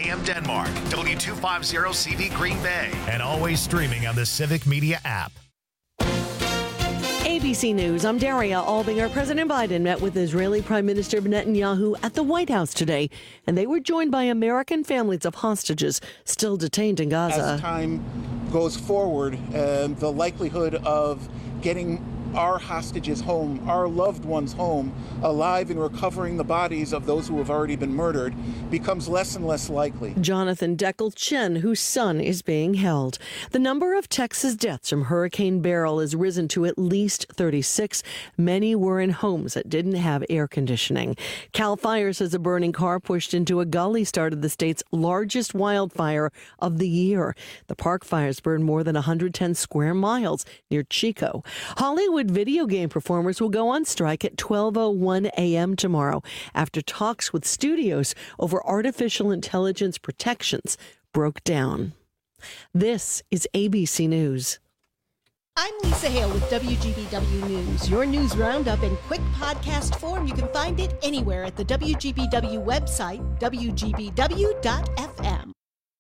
AM Denmark, W250CV Green Bay, and always streaming on the Civic Media app. ABC News, I'm Daria Albinger. President Biden met with Israeli Prime Minister Netanyahu at the White House today, and they were joined by American families of hostages still detained in Gaza. As time goes forward, the likelihood of getting our hostages home, our loved ones home, alive and recovering the bodies of those who have already been murdered becomes less and less likely. Jonathan Deckel Chen, whose son is being held. The number of Texas deaths from Hurricane Beryl has risen to at least 36. Many were in homes that didn't have air conditioning. CAL FIRE says a burning car pushed into a gully started the state's largest wildfire of the year. The park fires burned more than 110 square miles near Chico. Hollywood video game performers will go on strike at 12:01 a.m. tomorrow after talks with studios over artificial intelligence protections broke down. This is ABC News. I'm Lisa Hale with WGBW News. Your news roundup in quick podcast form. You can find it anywhere at the WGBW website, WGBW.fm.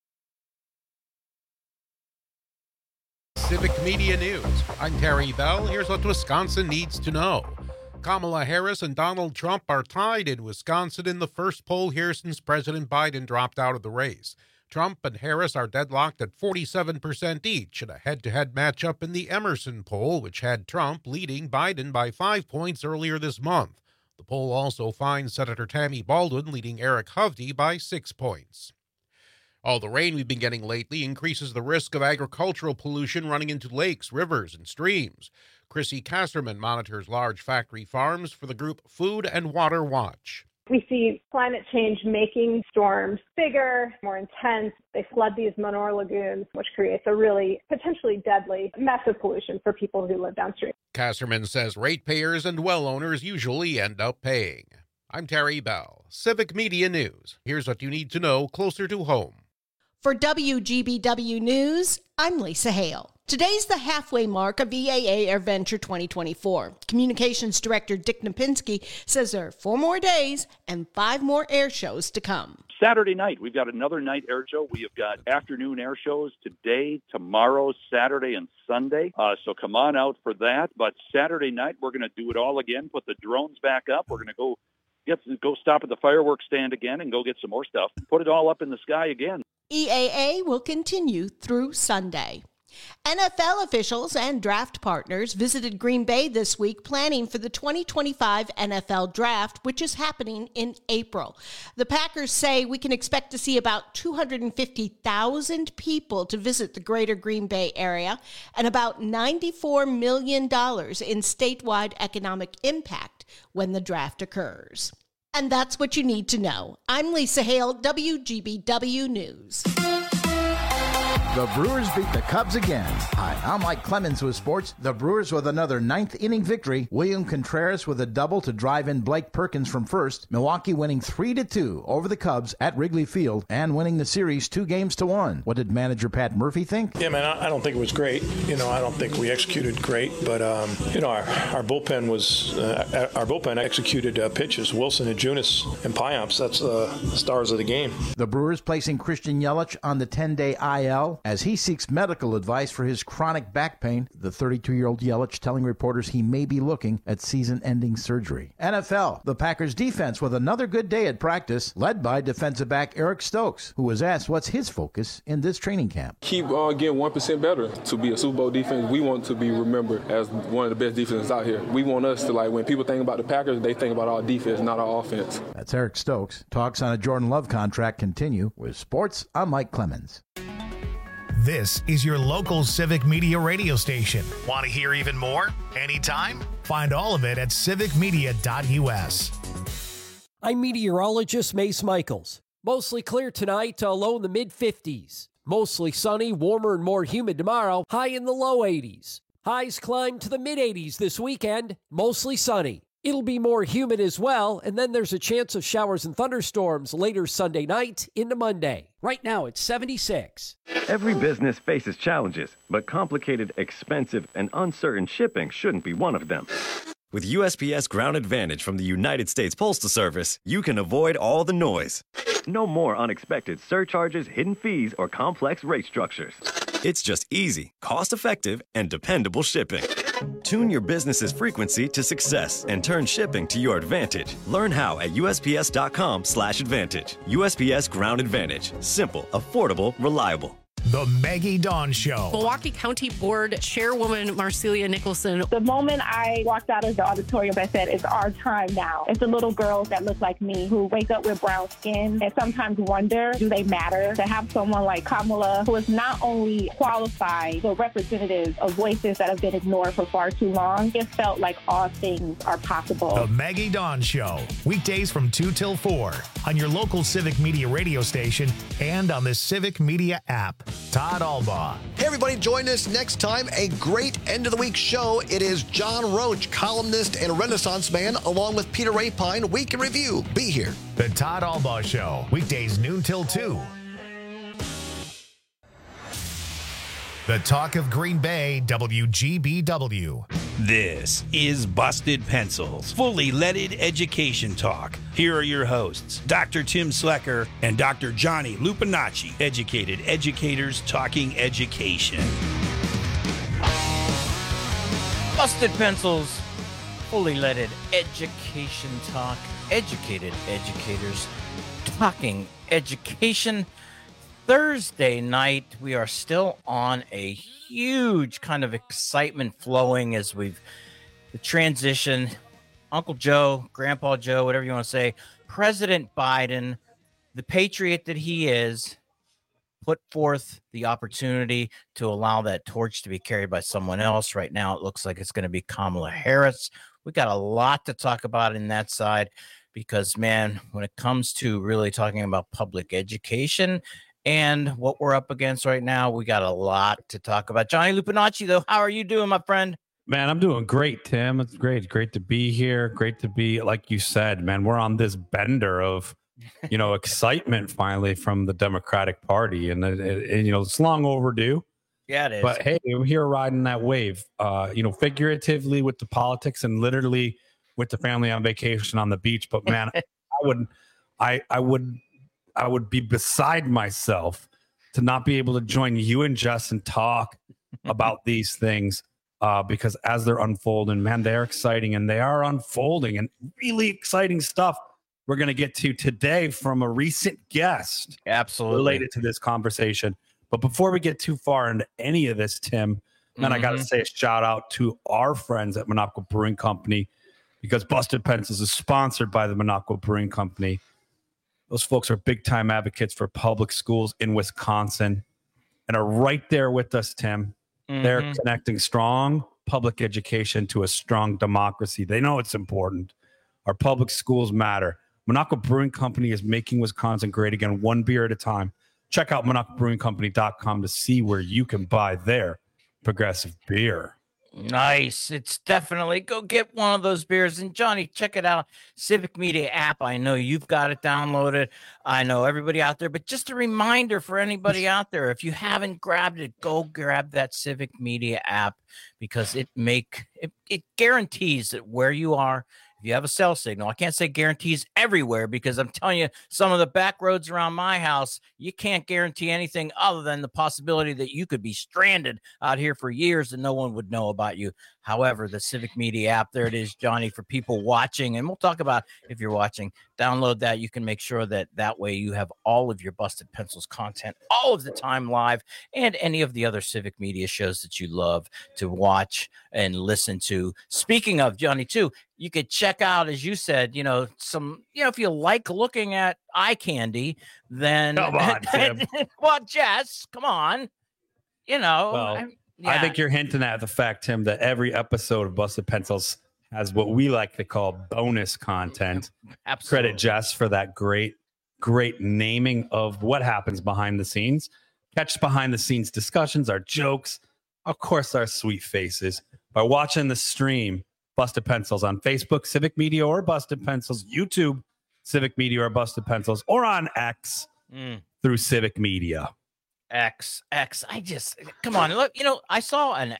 Civic Media News. I'm Terry Bell. Here's what Wisconsin needs to know. Kamala Harris and Donald Trump are tied in Wisconsin in the first poll here since President Biden dropped out of the race. Trump and Harris are deadlocked at 47% each in a head-to-head matchup in the Emerson poll, which had Trump leading Biden by 5 points earlier this month. The poll also finds Senator Tammy Baldwin leading Eric Hovde by 6 points. All the rain we've been getting lately increases the risk of agricultural pollution running into lakes, rivers, and streams. Chrissy Kasserman monitors large factory farms for the group Food and Water Watch. We see climate change making storms bigger, more intense. They flood these manure lagoons, which creates a really potentially deadly, massive pollution for people who live downstream. Kasserman says ratepayers and well owners usually end up paying. I'm Terry Bell, Civic Media News. Here's what you need to know closer to home. For WGBW News, I'm Lisa Hale. Today's the halfway mark of EAA AirVenture 2024. Communications Director Dick Napinski says there are 4 more days and 5 more air shows to come. Saturday night, we've got another night air show. We have got afternoon air shows today, tomorrow, Saturday, and Sunday. So come on out for that. But Saturday night, we're going to do it all again, put the drones back up. We're going to go stop at the fireworks stand again and go get some more stuff. Put it all up in the sky again. EAA will continue through Sunday. NFL officials and draft partners visited Green Bay this week planning for the 2025 NFL Draft, which is happening in April. The Packers say we can expect to see about 250,000 people to visit the greater Green Bay area and about $94 million in statewide economic impact when the draft occurs. And that's what you need to know. I'm Lisa Hale, WGBW News. The Brewers beat the Cubs again. Hi, I'm Mike Clemens with sports. The Brewers with another 9th-inning victory. William Contreras with a double to drive in Blake Perkins from first. Milwaukee winning 3-2 over the Cubs at Wrigley Field and winning the series 2-1. What did manager Pat Murphy think? Yeah, man, I don't think it was great. I don't think we executed great, but our bullpen executed pitches. Wilson and Junis and Payamps, that's the stars of the game. The Brewers placing Christian Yelich on the 10-day IL as he seeks medical advice for his chronic back pain. The 32-year-old Yelich telling reporters he may be looking at season-ending surgery. NFL, the Packers defense with another good day at practice, led by defensive back Eric Stokes, who was asked what's his focus in this training camp. Keep getting 1% better to be a Super Bowl defense. We want to be remembered as one of the best defenses out here. We want us to, when people think about the Packers, they think about our defense, not our offense. That's Eric Stokes. Talks on a Jordan Love contract continue. With sports, I'm Mike Clemens. This is your local Civic Media radio station. Want to hear even more? Anytime? Find all of it at civicmedia.us. I'm meteorologist Mace Michaels. Mostly clear tonight, low in the mid-50s. Mostly sunny, warmer and more humid tomorrow, high in the low 80s. Highs climb to the mid-80s this weekend, mostly sunny. It'll be more humid as well, and then there's a chance of showers and thunderstorms later Sunday night into Monday. Right now, it's 76. Every business faces challenges, but complicated, expensive, and uncertain shipping shouldn't be one of them. With USPS Ground Advantage from the United States Postal Service, you can avoid all the noise. No more unexpected surcharges, hidden fees, or complex rate structures. It's just easy, cost-effective, and dependable shipping. Tune your business's frequency to success and turn shipping to your advantage. Learn how at USPS.com/advantage. USPS Ground Advantage. Simple, affordable, reliable. The Maggie Dawn Show. Milwaukee County Board Chairwoman Marcelia Nicholson. The moment I walked out of the auditorium, I said, it's our time now. It's the little girls that look like me who wake up with brown skin and sometimes wonder, do they matter? To have someone like Kamala, who is not only qualified, but representative of voices that have been ignored for far too long, it felt like all things are possible. The Maggie Dawn Show. Weekdays from 2 till 4 on your local Civic Media radio station and on the Civic Media app. Todd Albaugh. Hey, everybody, join us next time. A great end of the week show. It is John Roach, columnist and Renaissance man, along with Peter Rapine. Week in Review. Be here. The Todd Albaugh Show. Weekdays noon till 2. The Talk of Green Bay, WGBW. This is Busted Pencils, fully leaded education talk. Here are your hosts, Dr. Tim Slecker and Dr. Johnny Lupinacci, educated educators talking education. Busted Pencils, fully leaded education talk, educated educators talking education. Thursday night, we are still on a huge kind of excitement flowing as the transition. Uncle Joe, Grandpa Joe, whatever you want to say, President Biden, the patriot that he is, put forth the opportunity to allow that torch to be carried by someone else. Right now, it looks like it's going to be Kamala Harris. We got a lot to talk about in that side because, man, when it comes to really talking about public education and what we're up against right now, we got a lot to talk about. Johnny Lupinacci, though, how are you doing, my friend? Man, I'm doing great, Tim. It's great. It's great to be here. Great to be, like you said, man, we're on this bender of, excitement finally from the Democratic Party. And it's long overdue. Yeah, it is. But hey, we're here riding that wave, figuratively with the politics and literally with the family on vacation on the beach. But man, I would be beside myself to not be able to join you and Jess and talk about these things because as they're unfolding, man, they're exciting and they are unfolding and really exciting stuff we're going to get to today from a recent guest. Absolutely. Related to this conversation. But before we get too far into any of this, Tim, man, I got to say a shout out to our friends at Minocqua Brewing Company because Busted Pencils is sponsored by the Minocqua Brewing Company. Those folks are big-time advocates for public schools in Wisconsin and are right there with us, Tim. They're connecting strong public education to a strong democracy. They know it's important. Our public schools matter. Minocqua Brewing Company is making Wisconsin great again, one beer at a time. Check out MinocquaBrewingCompany.com to see where you can buy their progressive beer. Nice. It's definitely go get one of those beers. And Johnny, check it out. Civic Media app. I know you've got it downloaded. I know everybody out there, but just a reminder for anybody out there, if you haven't grabbed it, go grab that Civic Media app because it guarantees that where you are, if you have a cell signal, I can't say guarantees everywhere because I'm telling you, some of the back roads around my house, you can't guarantee anything other than the possibility that you could be stranded out here for years and no one would know about you. However, the Civic Media app, there it is, Johnny, for people watching. And we'll talk about if you're watching, download that. You can make sure that way you have all of your Busted Pencils content all of the time live and any of the other Civic Media shows that you love to watch and listen to. Speaking of, Johnny, too, you could check out, as you said, if you like looking at eye candy, then come on, Tim. Well, Jess, come on. I think you're hinting at the fact, Tim, that every episode of Busted Pencils has what we like to call bonus content. Absolutely. Credit Jess for that great naming of what happens behind the scenes. Catch behind the scenes discussions, our jokes, of course, our sweet faces. By watching the stream, Busted Pencils on Facebook, Civic Media or Busted Pencils, YouTube, Civic Media or Busted Pencils, or on X through Civic Media. X. Come on. Look, I saw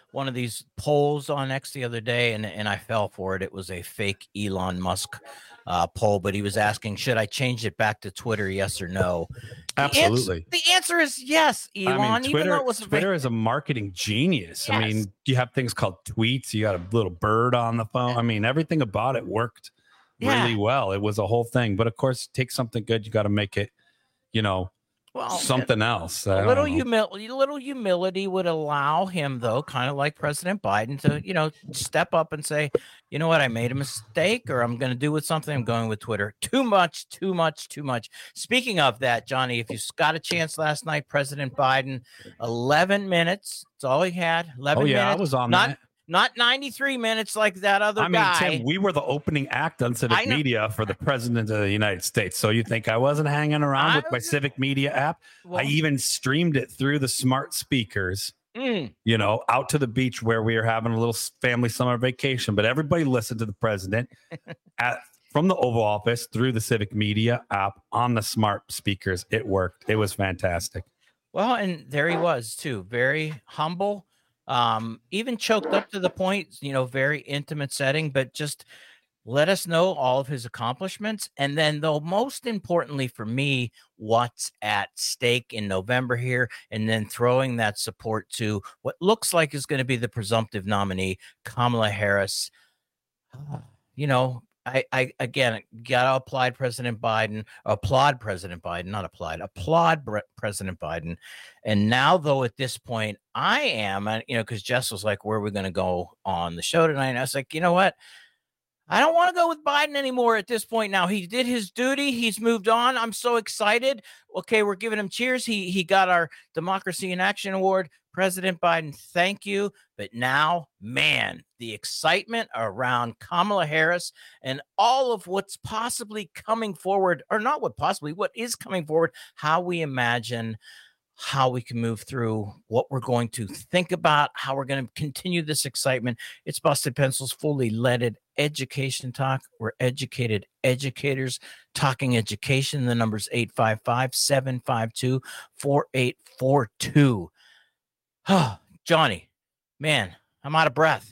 one of these polls on X the other day, and I fell for it. It was a fake Elon Musk poll, but he was asking, should I change it back to Twitter? Yes or no? Absolutely. The answer is yes, Elon. I mean, even though it was Twitter is a marketing genius. Yes. I mean, you have things called tweets. You got a little bird on the phone. I mean, everything about it worked really well. It was a whole thing. But of course, take something good. You got to make it, something else. A little humility would allow him, though, kind of like President Biden, to step up and say, you know what, I made a mistake, or I'm going to do with something. I'm going with Twitter. Too much. Speaking of that, Johnny, if you got a chance last night, President Biden, 11 minutes. That's all he had. 11 minutes. I was on that. Not 93 minutes like that other guy. Tim, we were the opening act on Civic Media for the President of the United States. So you think I wasn't hanging around with my Civic Media app? Well, I even streamed it through the smart speakers, out to the beach where we were having a little family summer vacation. But everybody listened to the President from the Oval Office through the Civic Media app on the smart speakers. It worked. It was fantastic. Well, and there he was, too. Very humble. Even choked up to the point, very intimate setting, but just let us know all of his accomplishments. And then, though, most importantly for me, what's at stake in November here, and then throwing that support to what looks like is going to be the presumptive nominee, Kamala Harris. I again gotta applaud President Biden, And now, though, at this point, I am, because Jess was like, where are we going to go on the show tonight? And I was like, you know what? I don't want to go with Biden anymore at this point. Now, he did his duty. He's moved on. I'm so excited. Okay, we're giving him cheers. He got our Democracy in Action Award. President Biden, thank you. But now, man, the excitement around Kamala Harris and all of what's possibly coming forward, or not what is coming forward, how we imagine how we can move through, what we're going to think about, how we're going to continue this excitement. It's Busted Pencils, fully leaded education talk. We're educated educators talking education. The number's 855-752-4842. Johnny, man, I'm out of breath.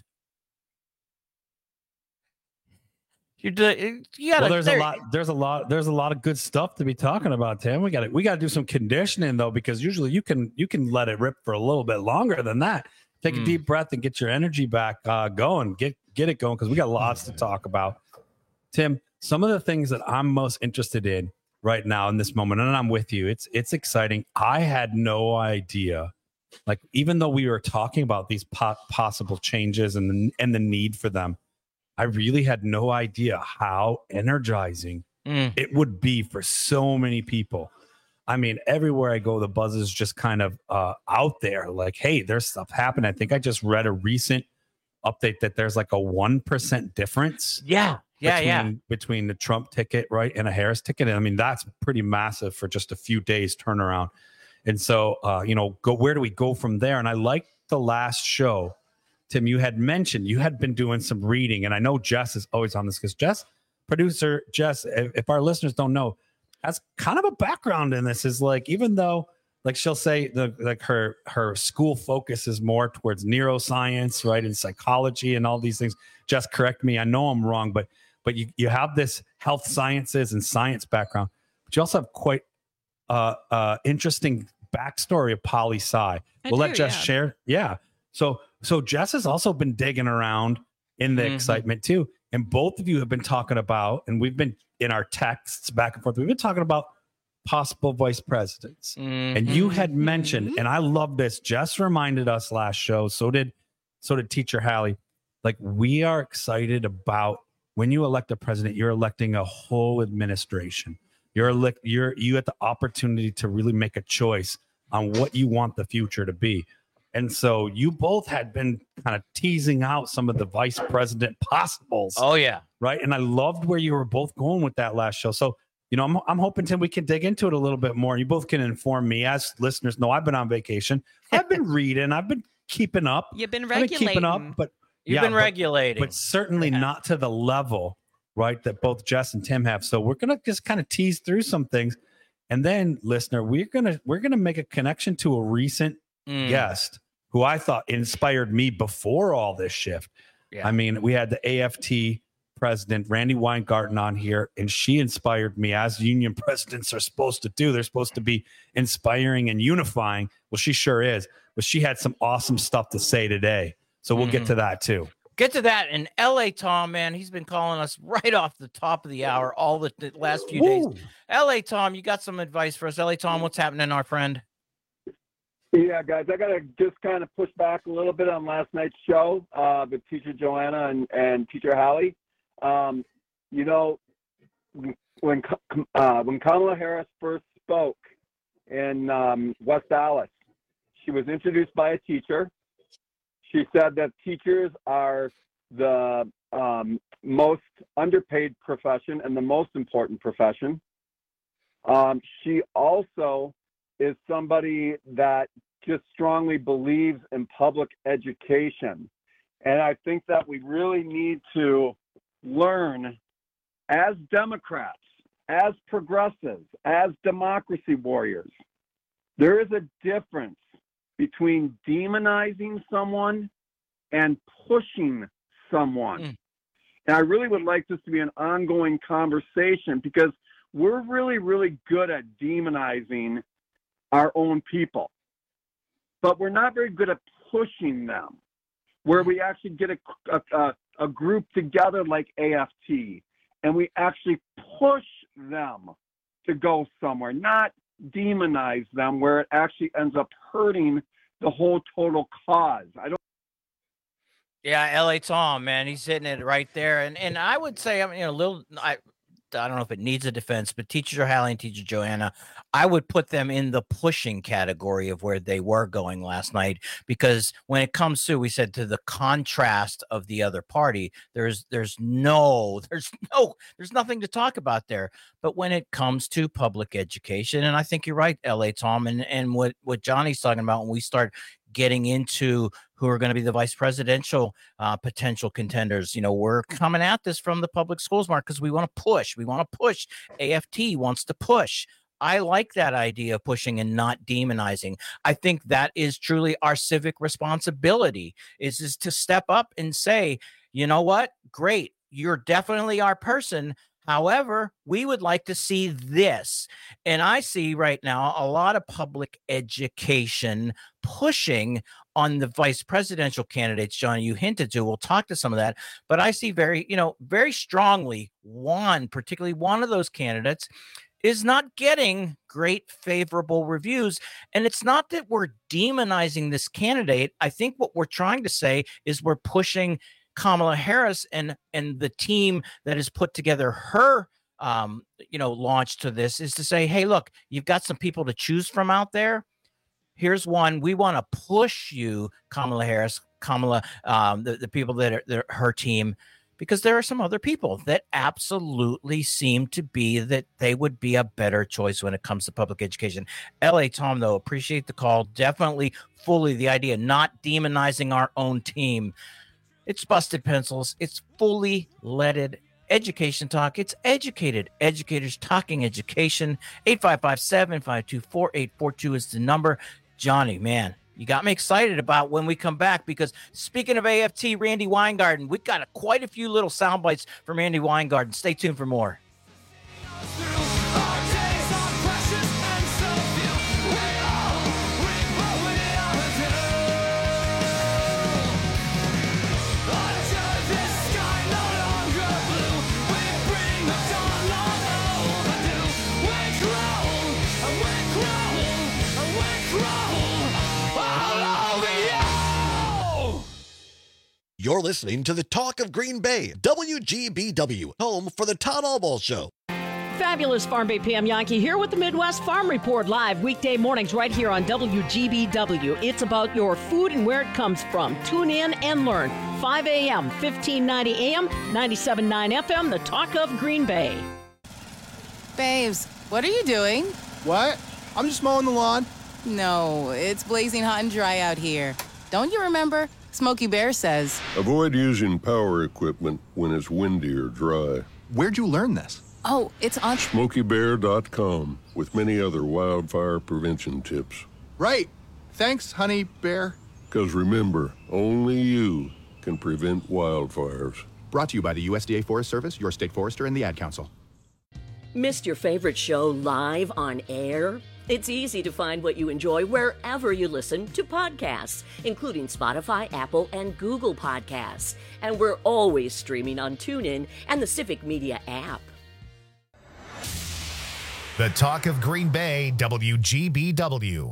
There's a lot of good stuff to be talking about, Tim. We got to do some conditioning though, because usually you can let it rip for a little bit longer than that. Take a deep breath and get your energy back going. Get it going, because we got lots to talk about. Tim, some of the things that I'm most interested in right now in this moment, and I'm with you. It's exciting. I had no idea. Like, even though we were talking about these possible changes and the need for them, I really had no idea how energizing it would be for so many people. I mean, everywhere I go, the buzz is just kind of out there. Like, hey, there's stuff happening. I think I just read a recent update that there's like a 1% difference. Between the Trump ticket, right, and a Harris ticket. And I mean, that's pretty massive for just a few days turnaround. And so, where do we go from there? And I like the last show. Tim, you had mentioned you had been doing some reading, and I know Jess is always on this because producer Jess, if our listeners don't know, has kind of a background in this. Is like, even though, like, she'll say her school focus is more towards neuroscience, right, and psychology and all these things. Jess, correct me. I know I'm wrong, but you have this health sciences and science background, but you also have quite interesting backstory of poli sci. We'll let Jess share. Yeah. So Jess has also been digging around in the excitement too. And both of you have been talking about, and we've been in our texts back and forth, we've been talking about possible vice presidents. And you had mentioned, and I love this, Jess reminded us last show, so did Teacher Hallie, like, we are excited about when you elect a president, you're electing a whole administration. You have the opportunity to really make a choice on what you want the future to be. And so you both had been kind of teasing out some of the vice president possibles. Oh, yeah. Right. And I loved where you were both going with that last show. So, I'm hoping, Tim, we can dig into it a little bit more. You both can inform me. As listeners know, I've been on vacation. I've been reading. I've been keeping up. You've been regulating. You've been regulating. But certainly not to the level, right, that both Jess and Tim have. So we're going to just kind of tease through some things. And then, listener, we're gonna make a connection to a recent guest who I thought inspired me before all this shift. Yeah. I mean, we had the AFT president, Randy Weingarten, on here, and she inspired me, as union presidents are supposed to do. They're supposed to be inspiring and unifying. Well, she sure is. But she had some awesome stuff to say today. So we'll get to that too. Get to that. And LA Tom, man, he's been calling us right off the top of the hour all the last few days. LA Tom, you got some advice for us. LA Tom, what's happening, our friend? Yeah, guys, I got to just kind of push back a little bit on last night's show with Teacher Joanna and Teacher Hallie. You know, when Kamala Harris first spoke in West Dallas, she was introduced by a teacher. She said that teachers are the most underpaid profession and the most important profession. She also is somebody that just strongly believes in public education. And I think that we really need to learn, as Democrats, as progressives, as democracy warriors, there is a difference between demonizing someone and pushing someone. And I really would like this to be an ongoing conversation, because we're really, really good at demonizing our own people, but we're not very good at pushing them, where we actually get a group together like AFT and we actually push them to go somewhere, not demonize them where it actually ends up hurting the whole total cause. Yeah, LA Tom, man, he's hitting it right there. And I would say, I mean, I don't know if it needs a defense, but Teacher Hallie and Teacher Joanna, I would put them in the pushing category of where they were going last night, because when it comes to, we said, to the contrast of the other party, there's nothing to talk about there. But when it comes to public education, and I think you're right, LA Tom, and what Johnny's talking about, when we start getting into who are going to be the vice presidential potential contenders. You know, we're coming at this from the public schools, Mark, because we want to push. We want to push. AFT wants to push. I like that idea of pushing and not demonizing. I think that is truly our civic responsibility, is to step up and say, you know what? Great. You're definitely our person. However, we would like to see this. And I see right now a lot of public education pushing on the vice presidential candidates, Johnny, you hinted to. We'll talk to some of that. But I see very strongly particularly one of those candidates is not getting great favorable reviews. And it's not that we're demonizing this candidate. I think what we're trying to say is we're pushing Kamala Harris and the team that has put together her launch to this, is to say, hey, look, you've got some people to choose from out there. Here's one. We want to push you, Kamala Harris, the people that are her team, because there are some other people that absolutely seem to be that they would be a better choice when it comes to public education. LA Tom, though, appreciate the call. Definitely fully the idea, not demonizing our own team. It's Busted Pencils. It's fully leaded education talk. It's educated educators talking education. 855-752-4842 is the number. Johnny, man, you got me excited about when we come back, because speaking of AFT, Randy Weingarten, we've got quite a few little sound bites from Randy Weingarten. Stay tuned for more. You're listening to the Talk of Green Bay, WGBW, home for the Todd Albaugh Show. Fabulous Farm Bay PM Yankee here with the Midwest Farm Report, live weekday mornings right here on WGBW. It's about your food and where it comes from. Tune in and learn. 5 a.m., 1590 a.m., 97.9 FM, the Talk of Green Bay. Babes, what are you doing? What? I'm just mowing the lawn. No, it's blazing hot and dry out here. Don't you remember? Smokey Bear says, avoid using power equipment when it's windy or dry. Where'd you learn this? Oh, it's on SmokeyBear.com with many other wildfire prevention tips. Right. Thanks, Honey Bear. Because remember, only you can prevent wildfires. Brought to you by the USDA Forest Service, your state forester, and the Ad Council. Missed your favorite show live on air? It's easy to find what you enjoy wherever you listen to podcasts, including Spotify, Apple, and Google Podcasts. And we're always streaming on TuneIn and the Civic Media app. The Talk of Green Bay, WGBW.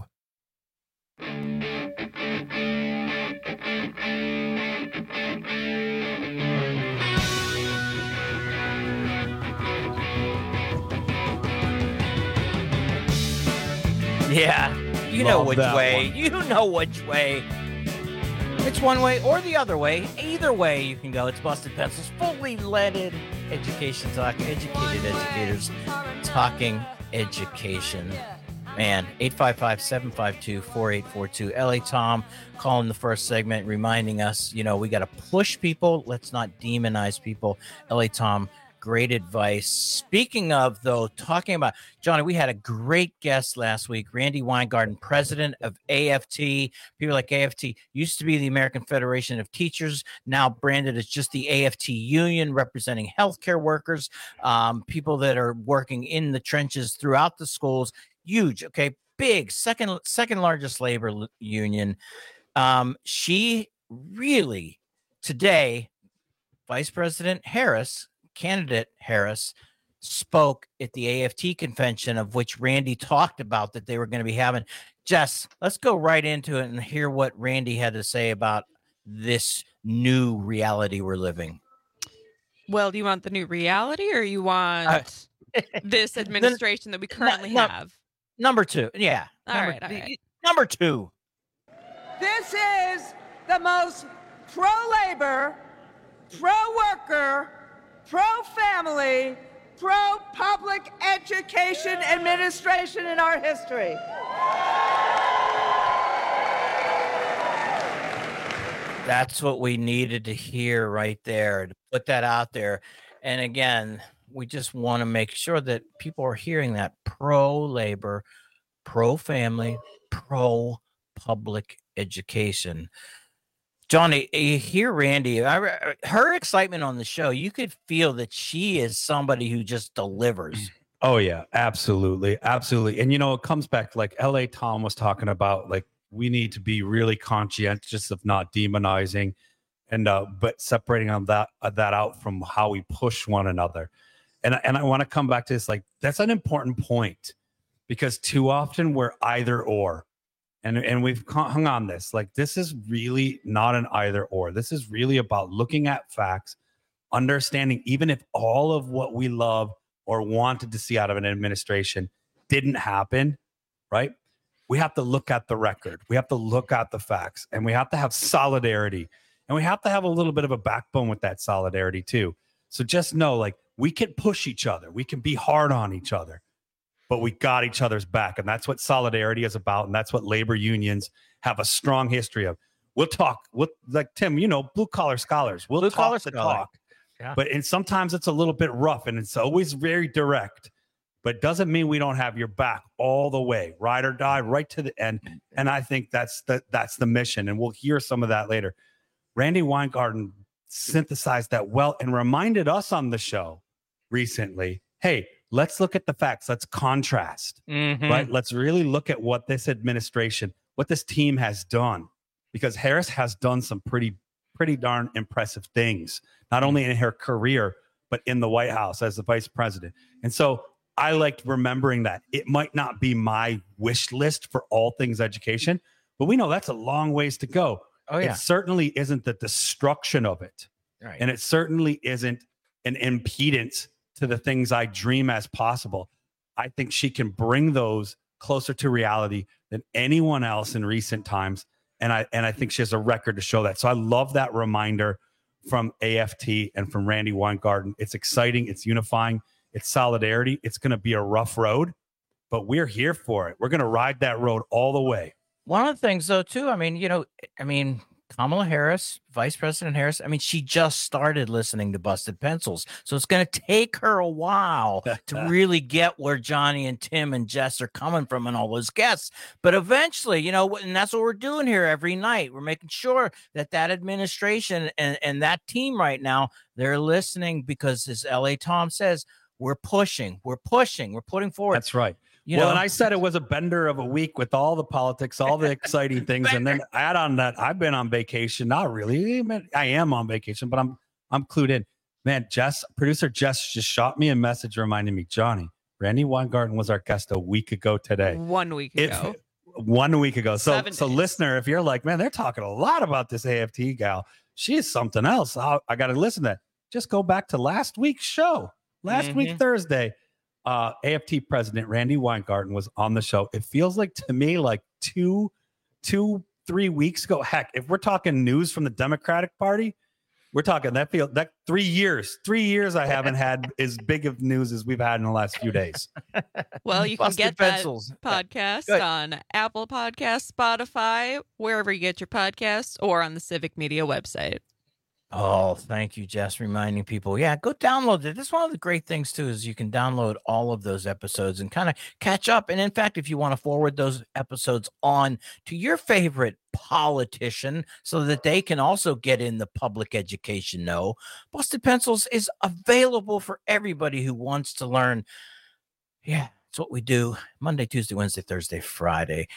Yeah, you know which way. You know which way. It's one way or the other way. Either way you can go. It's Busted Pencils, fully leaded education talk, educated educators talking education. Man, 855-752-4842. LA Tom calling the first segment, reminding us, we got to push people. Let's not demonize people. LA Tom, great advice. Speaking of, though, talking about, Johnny, we had a great guest last week, Randi Weingarten, president of AFT. People like AFT used to be the American Federation of Teachers, now branded as just the AFT Union, representing healthcare workers, people that are working in the trenches throughout the schools. Huge, okay, big, second largest labor union. She really, today, Vice President Harris, candidate Harris, spoke at the AFT convention, of which Randi talked about that they were going to be having. Jess, let's go right into it and hear what Randi had to say about this new reality we're living. Well, do you want the new reality, or you want this administration that we currently have? Number two. Yeah. All right. Number two. This is the most pro-labor, pro-worker, pro-family, pro-public education administration in our history. That's what we needed to hear right there, to put that out there. And again, we just want to make sure that people are hearing that pro-labor, pro-family, pro-public education. Johnny, you hear Randi, her excitement on the show, you could feel that she is somebody who just delivers. Oh, yeah, absolutely. Absolutely. And, it comes back to, like LA Tom was talking about, like, we need to be really conscientious of not demonizing and but separating on that out from how we push one another. And I want to come back to this, like, that's an important point, because too often we're either or. And we've hung on this. Like, this is really not an either or. This is really about looking at facts, understanding even if all of what we love or wanted to see out of an administration didn't happen, right? We have to look at the record. We have to look at the facts, and we have to have solidarity. And we have to have a little bit of a backbone with that solidarity too. So just know, like, we can push each other. We can be hard on each other, but we got each other's back. And that's what solidarity is about. And that's what labor unions have a strong history of. We'll talk with, like, Tim, blue collar scholars. We'll talk the talk. Yeah. But sometimes it's a little bit rough, and it's always very direct. But doesn't mean we don't have your back all the way, ride or die, right to the end. And I think that's the mission. And we'll hear some of that later. Randi Weingarten synthesized that well and reminded us on the show recently, hey, let's look at the facts. Let's contrast, right? Let's really look at what this administration, what this team has done, because Harris has done some pretty darn impressive things, not only in her career, but in the White House as the vice president. And so I liked remembering that. It might not be my wish list for all things education, but we know that's a long ways to go. Oh, yeah. It certainly isn't the destruction of it. Right. And it certainly isn't an impedance to the things I dream as possible. I think she can bring those closer to reality than anyone else in recent times. And I think she has a record to show that. So I love that reminder from AFT and from Randi Weingarten. It's exciting. It's unifying. It's solidarity. It's going to be a rough road, but we're here for it. We're going to ride that road all the way. One of the things, though, too, Kamala Harris, Vice President Harris, I mean, she just started listening to Busted Pencils. So it's going to take her a while to really get where Johnny and Tim and Jess are coming from and all those guests. But eventually, you know, and that's what we're doing here every night. We're making sure that administration and that team right now, they're listening because, as L.A. Tom says, we're putting forward. That's right. You know? And I said it was a bender of a week with all the politics, all the exciting things. And then add on that, I've been on vacation. Not really. I am on vacation, but I'm clued in. Man, producer Jess just shot me a message reminding me, Johnny, Randy Weingarten was our guest a week ago today. 1 week ago. 1 week ago. So 7 days. Listener, if you're like, man, they're talking a lot about this AFT gal. She is something else. I got to listen to that. Just go back to last week's show. Last week, Thursday. AFT president Randy Weingarten was on the show. It feels like to me like 3 weeks ago. Heck, if we're talking news from the Democratic Party, we're talking that 3 years. 3 years I haven't had as big of news as we've had in the last few days. Well, you can get Pencils. that podcast on Apple Podcasts, Spotify, wherever you get your podcasts, or on the Civic Media website. Oh, thank you, Jess, reminding people. Yeah, go download it. That's one of the great things, too, is you can download all of those episodes and kind of catch up. And in fact, if you want to forward those episodes on to your favorite politician so that they can also get in the public education know, Busted Pencils is available for everybody who wants to learn. Yeah. It's what we do Monday, Tuesday, Wednesday, Thursday, Friday.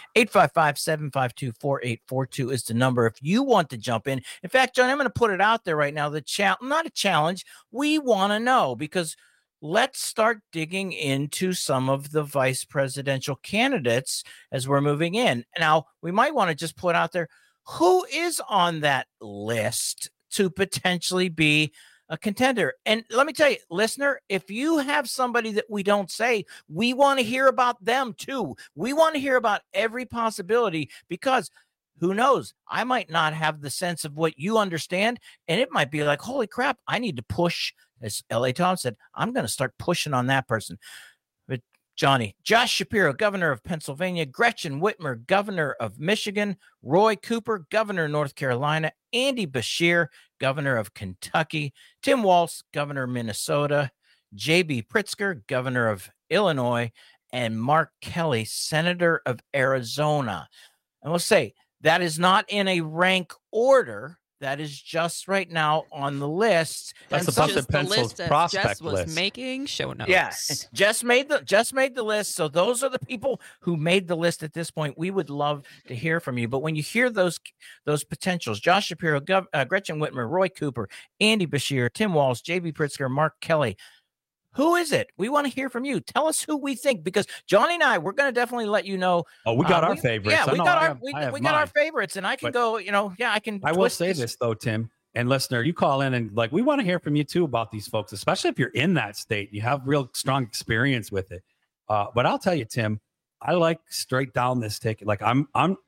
855-752-4842 is the number if you want to jump in. In fact, John, I'm going to put it out there right now. Not a challenge. We want to know, because let's start digging into some of the vice presidential candidates as we're moving in. Now, we might want to just put out there who is on that list to potentially be a contender. And let me tell you, listener, if you have somebody that we don't say, we want to hear about them too. We want to hear about every possibility, because who knows? I might not have the sense of what you understand. And it might be like, holy crap, I need to push. As L.A. Tom said, I'm going to start pushing on that person. But Josh Shapiro, governor of Pennsylvania, Gretchen Whitmer, governor of Michigan, Roy Cooper, governor of North Carolina, Andy Beshear, governor of Kentucky, Tim Walz, governor of Minnesota, J.B. Pritzker, governor of Illinois, and Mark Kelly, senator of Arizona. And we'll say that is not in a rank order. That is just right now on the list. That's the Busted Pencils prospect was list. Making show notes. Yeah, just made the list. So those are the people who made the list at this point. We would love to hear from you. But when you hear those potentials, Josh Shapiro, Gretchen Whitmer, Roy Cooper, Andy Beshear, Tim Walz, J.B. Pritzker, Mark Kelly, who is it? We want to hear from you. Tell us who we think, because Johnny and I, we're going to definitely let you know. Oh, we got our favorites. Yeah, we got our favorites, and I can go. I can. I will say this though, Tim and listener, you call in and we want to hear from you too about these folks, especially if you're in that state. You have real strong experience with it. But I'll tell you, Tim, I like straight down this ticket. Like I'm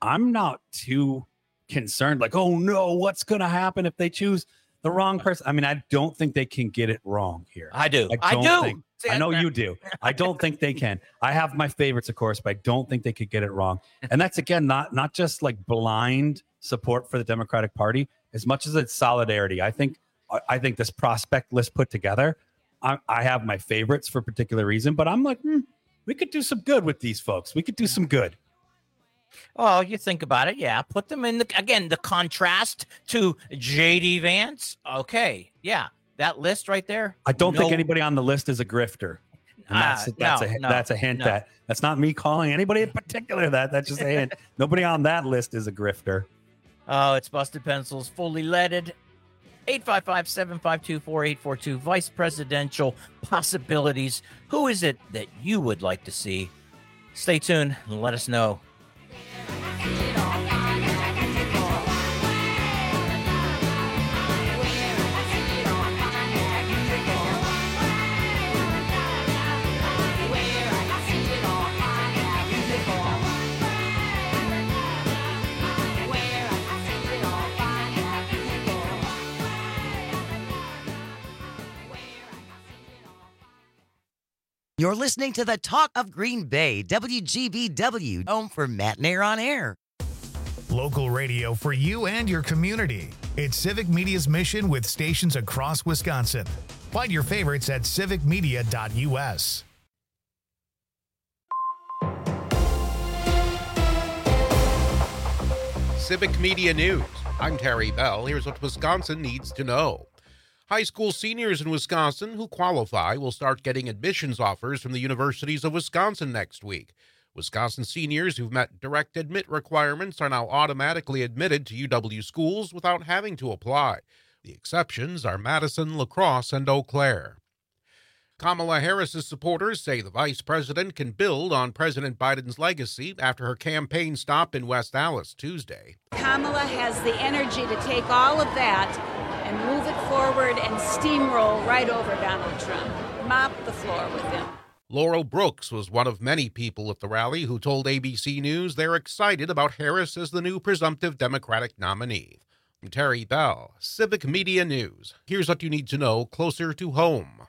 not too concerned. Like, oh no, what's going to happen if they choose the wrong person? I mean, I don't think they can get it wrong here. I do. I know you do. I don't think they can. I have my favorites, of course, but I don't think they could get it wrong. And that's, again, not just like blind support for the Democratic Party, as much as it's solidarity. I think this prospect list put together, I have my favorites for a particular reason, but I'm like, we could do some good with these folks. We could do some good. Well, you think about it, yeah. Put them in the contrast to J.D. Vance. Okay, yeah, that list right there. I don't think anybody on the list is a grifter. And that's a hint. That's not me calling anybody in particular. That's just a hint. Nobody on that list is a grifter. Oh, it's Busted Pencils, fully leaded. 855-752-4842. Vice presidential possibilities. Who is it that you would like to see? Stay tuned and let us know. You're listening to the Talk of Green Bay, WGBW, home for Matt and Air on Air. Local radio for you and your community. It's Civic Media's mission with stations across Wisconsin. Find your favorites at civicmedia.us. Civic Media News. I'm Terry Bell. Here's what Wisconsin needs to know. High school seniors in Wisconsin who qualify will start getting admissions offers from the universities of Wisconsin next week. Wisconsin seniors who've met direct admit requirements are now automatically admitted to UW schools without having to apply. The exceptions are Madison, La Crosse, and Eau Claire. Kamala Harris's supporters say the vice president can build on President Biden's legacy after her campaign stop in West Allis Tuesday. Kamala has the energy to take all of that and move it forward and steamroll right over Donald Trump, mop the floor with him. Laurel Brooks was one of many people at the rally who told ABC News they're excited about Harris as the new presumptive Democratic nominee. I'm Terry Bell, Civic Media News. Here's what you need to know closer to home.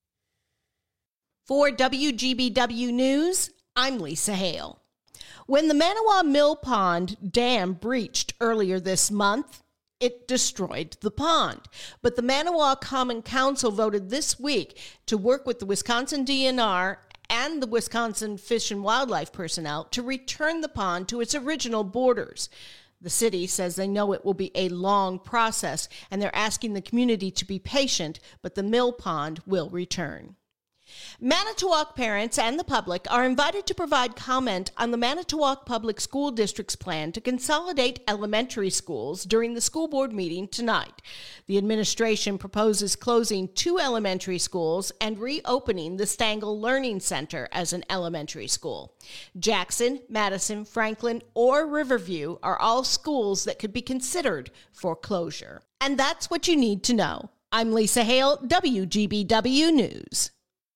For WGBW News, I'm Lisa Hale. When the Manawa Mill Pond Dam breached earlier this month, it destroyed the pond. But the Manawa Common Council voted this week to work with the Wisconsin DNR and the Wisconsin Fish and Wildlife personnel to return the pond to its original borders. The city says they know it will be a long process, and they're asking the community to be patient, but the mill pond will return. Manitowoc parents and the public are invited to provide comment on the Manitowoc Public School District's plan to consolidate elementary schools during the school board meeting tonight. The administration proposes closing 2 elementary schools and reopening the Stangl Learning Center as an elementary school. Jackson, Madison, Franklin, or Riverview are all schools that could be considered for closure. And that's what you need to know. I'm Lisa Hale, WGBW News.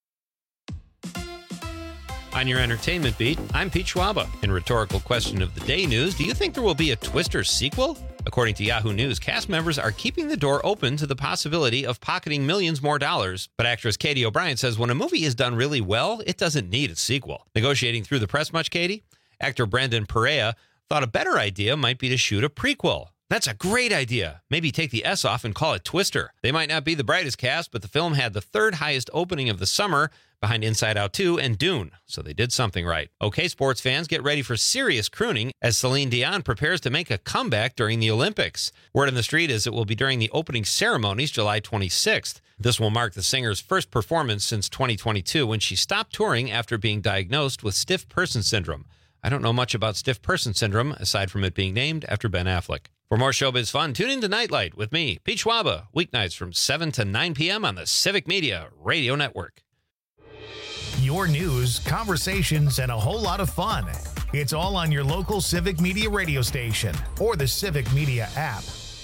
On your entertainment beat, I'm Pete Schwaba. In Rhetorical Question of the Day news, do you think there will be a Twister sequel? According to Yahoo News, cast members are keeping the door open to the possibility of pocketing millions more dollars. But actress Katie O'Brien says when a movie is done really well, it doesn't need a sequel. Negotiating through the press much, Katie? Actor Brendan Perea thought a better idea might be to shoot a prequel. That's a great idea. Maybe take the S off and call it Twister. They might not be the brightest cast, but the film had the 3rd highest opening of the summer, behind Inside Out 2 and Dune, so they did something right. Okay, sports fans, get ready for serious crooning as Celine Dion prepares to make a comeback during the Olympics. Word on the street is it will be during the opening ceremonies July 26th. This will mark the singer's first performance since 2022 when she stopped touring after being diagnosed with stiff person syndrome. I don't know much about stiff person syndrome, aside from it being named after Ben Affleck. For more showbiz fun, tune in to Nightlight with me, Pete Schwaba, weeknights from 7 to 9 p.m. on the Civic Media Radio Network. Your news, conversations, and a whole lot of fun. It's all on your local Civic Media radio station or the Civic Media app.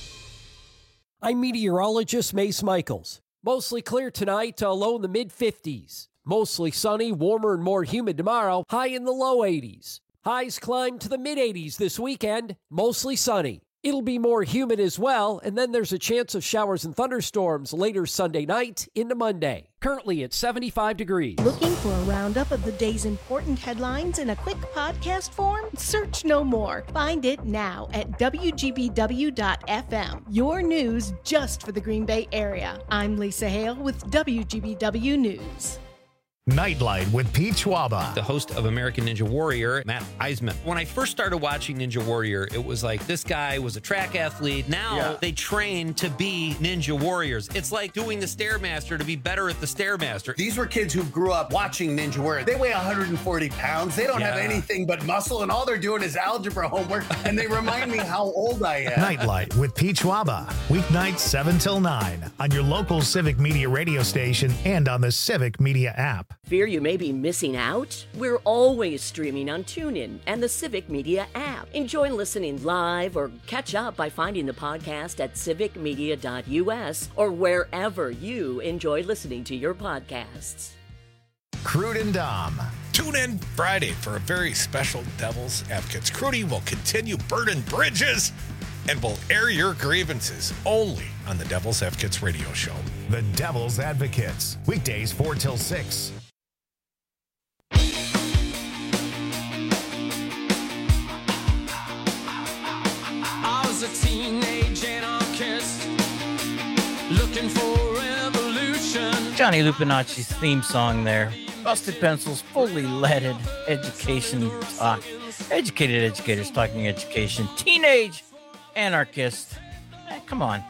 I'm meteorologist Mace Michaels. Mostly clear tonight, low in the mid-50s. Mostly sunny, warmer and more humid tomorrow, high in the low 80s. Highs climb to the mid-80s this weekend, mostly sunny. It'll be more humid as well, and then there's a chance of showers and thunderstorms later Sunday night into Monday. Currently at 75 degrees. Looking for a roundup of the day's important headlines in a quick podcast form? Search no more. Find it now at WGBW.FM. Your news just for the Green Bay area. I'm Lisa Hale with WGBW News. Nightlight with Pete Schwaba. The host of American Ninja Warrior, Matt Eisman. When I first started watching Ninja Warrior, it was like this guy was a track athlete. Now they train to be Ninja Warriors. It's like doing the Stairmaster to be better at the Stairmaster. These were kids who grew up watching Ninja Warrior. They weigh 140 pounds. They don't have anything but muscle, and all they're doing is algebra homework, and they remind me how old I am. Nightlight with Pete Schwaba. Weeknights 7 till 9 on your local Civic Media radio station and on the Civic Media app. Fear you may be missing out? We're always streaming on TuneIn and the Civic Media app. Enjoy listening live or catch up by finding the podcast at civicmedia.us or wherever you enjoy listening to your podcasts. Crude and Dom. Tune in Friday for a very special Devil's Advocates. Crudy will continue burning bridges and will air your grievances only on the Devil's Advocates radio show. The Devil's Advocates. Weekdays 4 till 6. was a teenage anarchist looking for revolution. Johnny Lupinacci's theme song there. Busted Pencils, fully leaded education talk. Educated educators talking education. Teenage anarchist. Come on.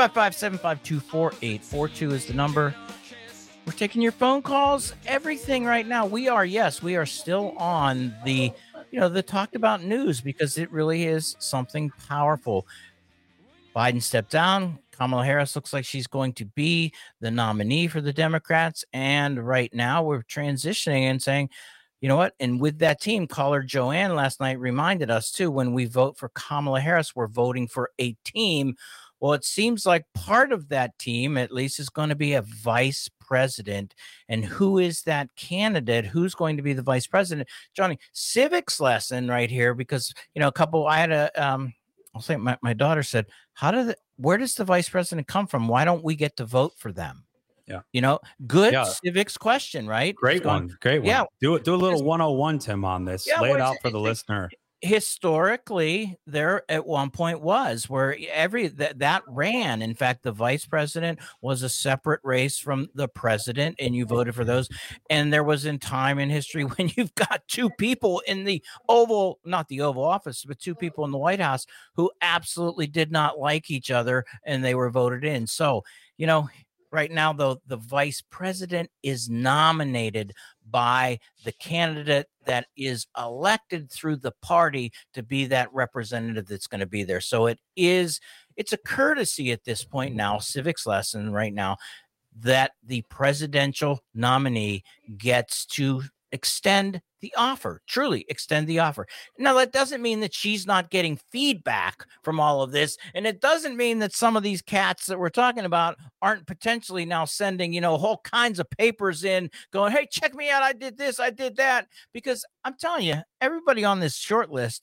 855-752-4842 is the number. We're taking your phone calls, everything right now. We are still on the talked about news because it really is something powerful. Biden stepped down. Kamala Harris looks like she's going to be the nominee for the Democrats. And right now we're transitioning and saying, you know what? And with that team, caller Joanne last night reminded us too, when we vote for Kamala Harris, we're voting for a team. Well, it seems like part of that team, at least, is going to be a vice president. And who is that candidate? Who's going to be the vice president? Johnny, civics lesson right here, because, I had I'll say my daughter said, where does the vice president come from? Why don't we get to vote for them? Yeah. Good civics question, right? Great one. Yeah. Do a little 101, Tim, on this. Lay it out for the listener. Historically, there at one point was where that ran. In fact, the vice president was a separate race from the president, and you voted for those. And there was in time in history when you've got two people in the not the Oval Office, but two people in the White House who absolutely did not like each other, and they were voted in. So, right now, though, the vice president is nominated by the candidate that is elected through the party to be that representative that's going to be there. So it's a courtesy at this point now, civics lesson right now, that the presidential nominee gets to extend the offer, truly extend the offer. Now, that doesn't mean that she's not getting feedback from all of this. And it doesn't mean that some of these cats that we're talking about aren't potentially now sending, whole kinds of papers in going, hey, check me out. I did this. I did that. Because I'm telling you, everybody on this short list,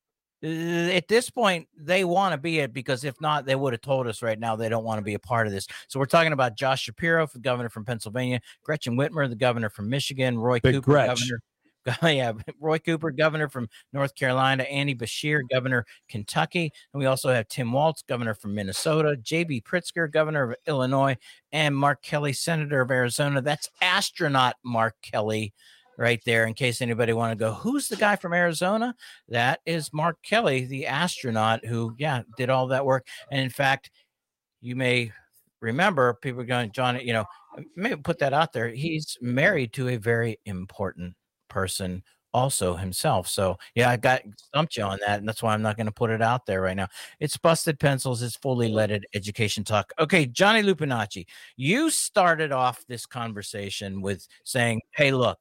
at this point, they want to be it, because if not, they would have told us right now they don't want to be a part of this. So we're talking about Josh Shapiro, the governor from Pennsylvania, Gretchen Whitmer, the governor from Michigan, Roy Cooper, governor. Yeah, Roy Cooper, governor from North Carolina, Andy Beshear, governor Kentucky, and we also have Tim Walz, governor from Minnesota, J.B. Pritzker, governor of Illinois, and Mark Kelly, senator of Arizona. That's astronaut Mark Kelly right there, in case anybody want to go, who's the guy from Arizona? That is Mark Kelly, the astronaut who, did all that work. And in fact, you may remember people are going, John, maybe put that out there. He's married to a very important person also himself. So I got stumped you on that, and that's why I'm not going to put it out there right now. It's Busted Pencils. It's fully leaded education talk. Okay, Johnny Lupinacci, you started off this conversation with saying, hey, look,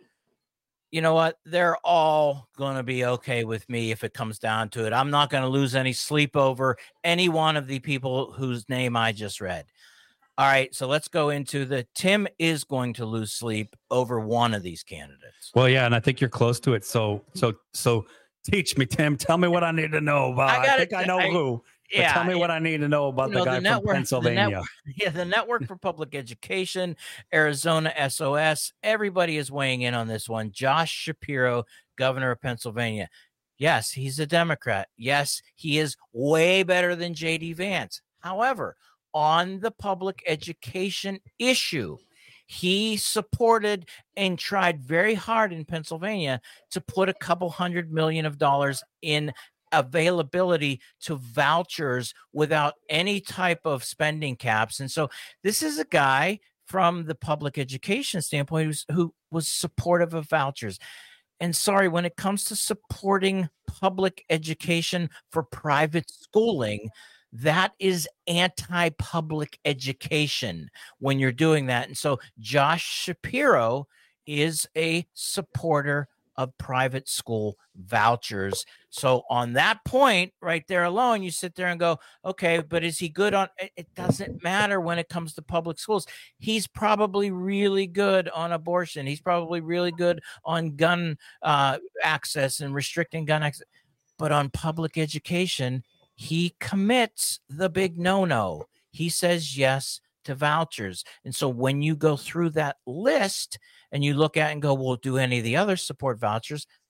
you know what? They're all going to be okay with me if it comes down to it. I'm not going to lose any sleep over any one of the people whose name I just read. All right, so let's go into Tim is going to lose sleep over one of these candidates. Well, yeah, and I think you're close to it. So teach me, Tim. Tell me what I need to know about. I think I know who. But tell me what I need to know about the guy from Pennsylvania. The Network for Public Education, Arizona SOS. Everybody is weighing in on this one. Josh Shapiro, governor of Pennsylvania. Yes, he's a Democrat. Yes, he is way better than J.D. Vance. However, on the public education issue, he supported and tried very hard in Pennsylvania to put a couple $100 million in availability to vouchers without any type of spending caps. And so this is a guy from the public education standpoint who was supportive of vouchers. And sorry, when it comes to supporting public education for private schooling, that is anti-public education when you're doing that. And so Josh Shapiro is a supporter of private school vouchers. So on that point right there alone, you sit there and go, okay, but is he good on it? Doesn't matter when it comes to public schools. He's probably really good on abortion. He's probably really good on gun access and restricting gun access. But on public education, he commits the big no-no. He says yes to vouchers. And so when you go through that list and you look at and go, well, do any of the others support vouchers?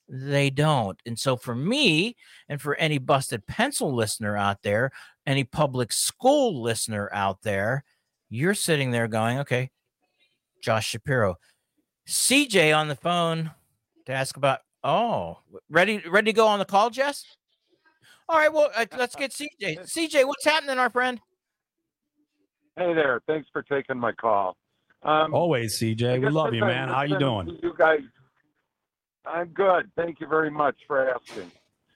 they don't. And so for me, and for any Busted Pencil listener out there, any public school listener out there, you're sitting there going, okay, Josh Shapiro. CJ on the phone to ask about, ready to go on the call, Jess? All right, well, let's get CJ. CJ, what's happening, our friend? Hey there. Thanks for taking my call. Always, CJ. We love you, man. How you doing? You guys, I'm good. Thank you very much for asking.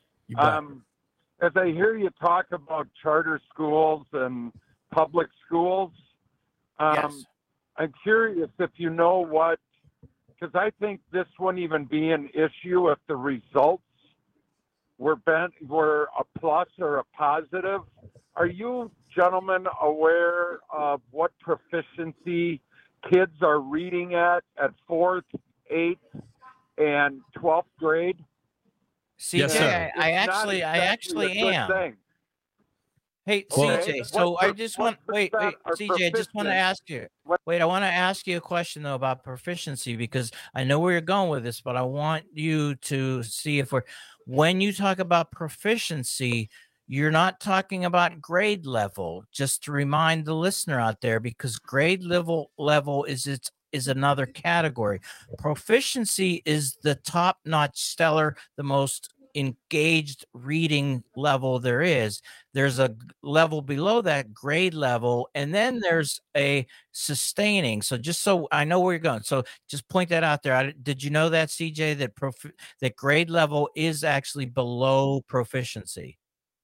As I hear you talk about charter schools and public schools, yes. I'm curious if you know what, because I think this wouldn't even be an issue if the results were a plus or a positive. Are you gentlemen aware of what proficiency kids are reading at 4th, 8th, and 12th grade? CJ, yes, I actually am. Hey, CJ, so I just want CJ, I just want to ask you. I want to ask you a question though about proficiency, because I know where you're going with this, but I want you to see if when you talk about proficiency, you're not talking about grade level. Just to remind the listener out there, because grade level is another category. Proficiency is the top-notch, stellar, the most engaged reading level there is. There's a level below that, grade level, and then there's a sustaining. So just so I know where you're going, so just point that out there. Did you know that, CJ, that grade level is actually below proficiency?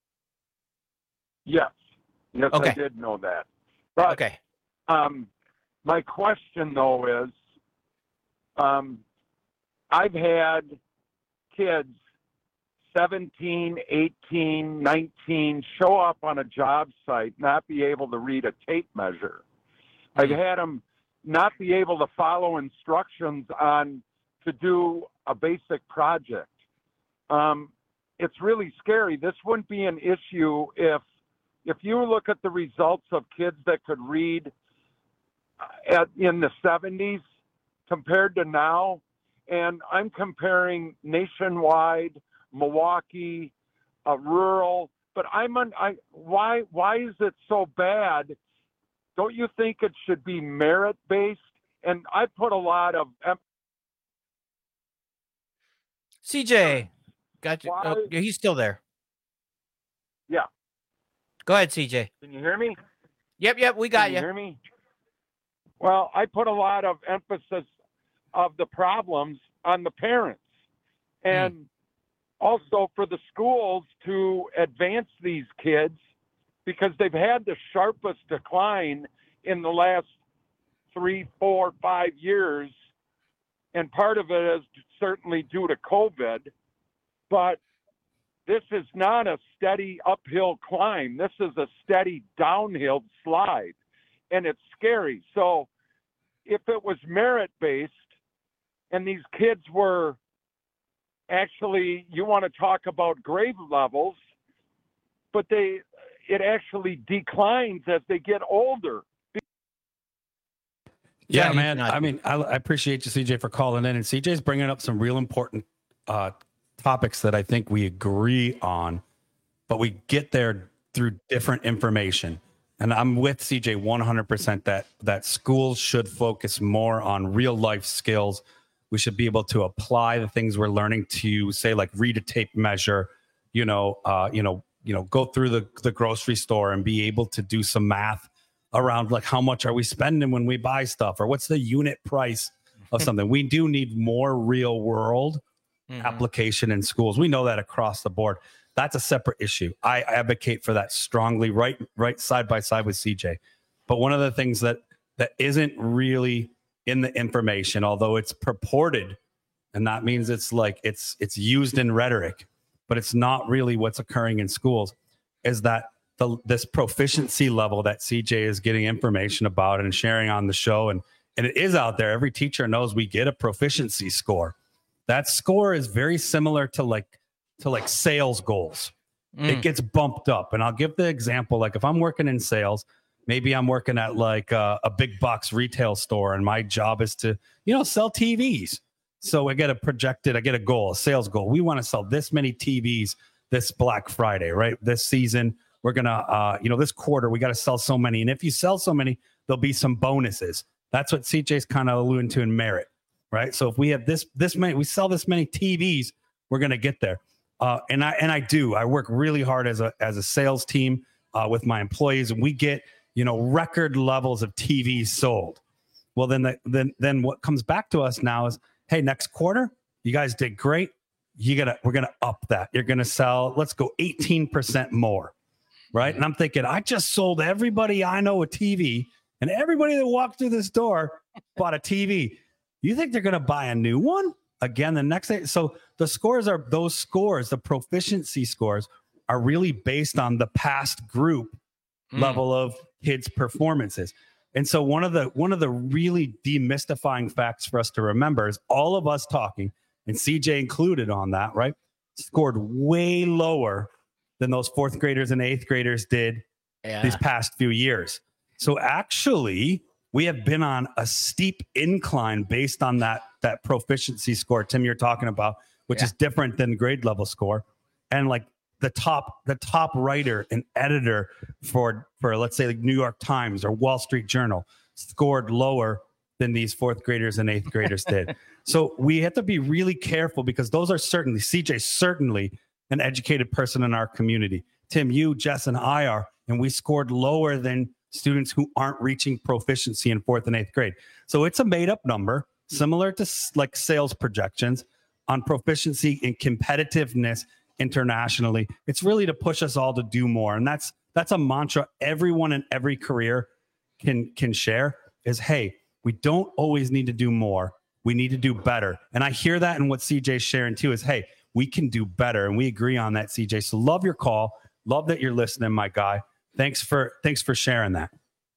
Yes, okay. I did know that. But, okay. My question, though, is I've had kids 17, 18, 19 show up on a job site, not be able to read a tape measure. I've had them not be able to follow instructions to do a basic project. It's really scary. This wouldn't be an issue if you look at the results of kids that could read in the 70s compared to now, and I'm comparing nationwide, Milwaukee, rural, but why is it so bad? Don't you think it should be merit-based? And I put a lot of CJ, got you. Oh, he's still there. Yeah. Go ahead, CJ. Can you hear me? Yep, we got you. Can you hear me? Well, I put a lot of emphasis of the problems on the parents, and also for the schools to advance these kids, because they've had the sharpest decline in the last 3, 4, 5 years. And part of it is certainly due to COVID, but this is not a steady uphill climb. This is a steady downhill slide, and it's scary. So if it was merit-based and these kids were actually, you want to talk about grade levels, but it actually declines as they get older. Yeah, man. I mean, I appreciate you, CJ, for calling in. And CJ's bringing up some real important topics that I think we agree on, but we get there through different information. And I'm with CJ 100% that schools should focus more on real life skills. We should be able to apply the things we're learning to, say, like read a tape measure, go through the grocery store and be able to do some math around like how much are we spending when we buy stuff, or what's the unit price of something. We do need more real world application in schools. We know that across the board. That's a separate issue. I advocate for that strongly, right side by side with CJ. But one of the things that isn't really in the information, although it's purported, and that means it's like it's used in rhetoric, but it's not really what's occurring in schools, is that this proficiency level that CJ is getting information about and sharing on the show, and it is out there. Every teacher knows we get a proficiency score. That score is very similar to like sales goals. It gets bumped up. And I'll give the example, like if I'm working in sales, maybe I'm working at like a big box retail store, and my job is to, sell TVs. So I get a goal, a sales goal. We want to sell this many TVs this Black Friday, right? This season, we're going to, this quarter, we got to sell so many. And if you sell so many, there'll be some bonuses. That's what CJ's kind of alluding to in merit, right? So if we have this many, we sell this many TVs, we're going to get there. And I work really hard as a sales team with my employees, and we get, record levels of TVs sold. Well, then what comes back to us now is, hey, next quarter, you guys did great. We're gonna up that. You're gonna sell, let's go 18% more, right? And I'm thinking, I just sold everybody I know a TV, and everybody that walked through this door bought a TV. You think they're gonna buy a new one again the next day? So the scores are those scores, the proficiency scores are really based on the past group level of kids' performances. And so one of the really demystifying facts for us to remember is all of us talking, and CJ included on that, right, scored way lower than those fourth graders and eighth graders did these past few years. So actually, we have been on a steep incline based on that proficiency score, Tim, you're talking about, which is different than the grade level score. And like the top writer and editor for let's say like New York Times or Wall Street Journal scored lower than these fourth graders and eighth graders did. So we have to be really careful, because those are certainly, CJ's certainly an educated person in our community. Tim, you, Jess, and I are, and we scored lower than students who aren't reaching proficiency in fourth and eighth grade. So it's a made up number, similar to like sales projections on proficiency and competitiveness internationally. It's really to push us all to do more. And that's a mantra everyone in every career can share is, hey, we don't always need to do more. We need to do better. And I hear that in what CJ's sharing too is, hey, we can do better. And we agree on that, CJ. So love your call. Love that you're listening, my guy. Thanks for sharing that.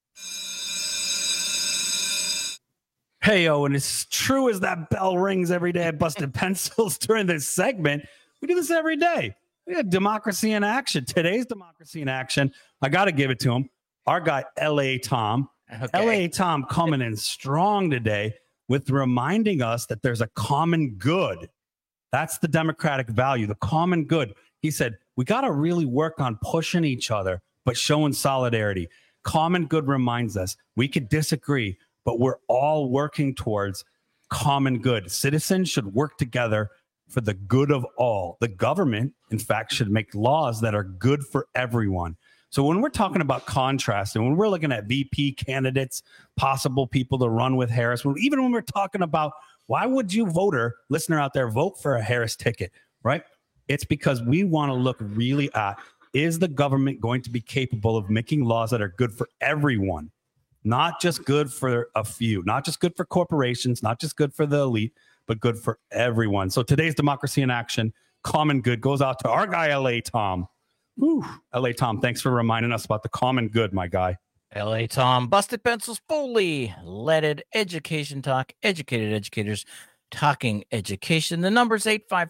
Hey, and as true as that bell rings every day at Busted Pencils during this segment, we do this every day. We got democracy in action. Today's democracy in action, I got to give it to him. Our guy, L.A. Tom. Okay. L.A. Tom coming in strong today with reminding us that there's a common good. That's the democratic value, the common good. He said, we got to really work on pushing each other, but showing solidarity. Common good reminds us we could disagree, but we're all working towards common good. Citizens should work together for the good of all. The government, in fact, should make laws that are good for everyone. So when we're talking about contrast, and when we're looking at VP candidates, possible people to run with Harris, even when we're talking about why would you listener out there, vote for a Harris ticket, right? It's because we want to look really at, is the government going to be capable of making laws that are good for everyone? Not just good for a few, not just good for corporations, not just good for the elite, but good for everyone. So today's democracy in action, common good, goes out to our guy, L.A. Tom. Whew. L.A. Tom, thanks for reminding us about the common good, my guy. L.A. Tom, Busted Pencils, fully leaded education talk, educated educators talking education. The number's